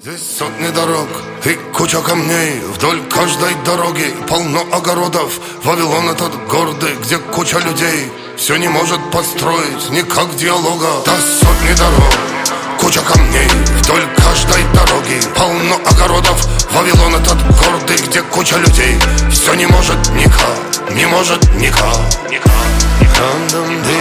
Здесь сотни дорог и куча камней. Вдоль каждой дороги полно огородов. Вавилон этот гордый, где куча людей все не может построить никак диалога. Да сотни дорог, куча камней. Вдоль каждой дороги полно огородов. Вавилон этот гордый, где куча людей все не может никак, не может никак. Рандом